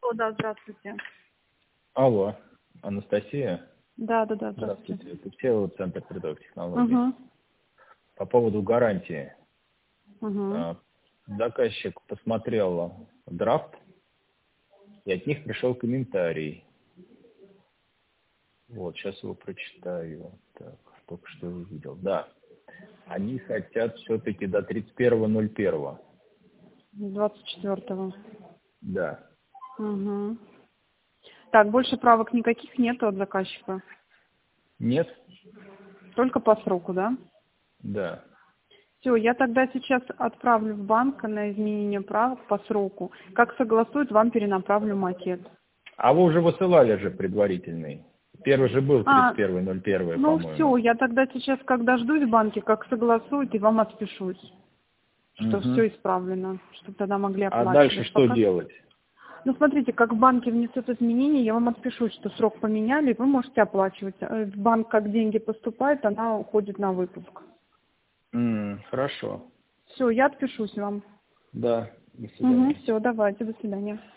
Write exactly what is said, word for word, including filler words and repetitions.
Алло, да, здравствуйте. Алло, Анастасия? Да, да, да, здравствуйте. Здравствуйте. Это Всеволод, Центр передовых технологий. Угу. По поводу гарантии. Угу. Заказчик посмотрел драфт, и от них пришел комментарий. Вот, сейчас его прочитаю. Так, только что увидел. Да. Они хотят все-таки до тридцать первого ноль первого. двадцать четвёртого. Да. Угу. Так, больше правок никаких нету от заказчика? Нет? Только по сроку, да? Да. Все, я тогда сейчас отправлю в банк на изменение правок по сроку. Как согласуют, вам перенаправлю макет. А вы уже высылали же предварительный. Первый же был А, тридцать первого ноль первого, ну по-моему. все, я тогда сейчас, когда ждусь в банке, как согласуют, и вам отпишусь, что Угу. все исправлено, чтобы тогда могли А оплачивать. дальше что Пока... делать? Ну, смотрите, как в банке внесут изменения, я вам отпишу, что срок поменяли, и вы можете оплачивать. Э, В банк, как деньги поступают, она уходит на выпуск. М, хорошо. Все, я отпишусь вам. Да, до свидания. Угу, все, давайте, до свидания.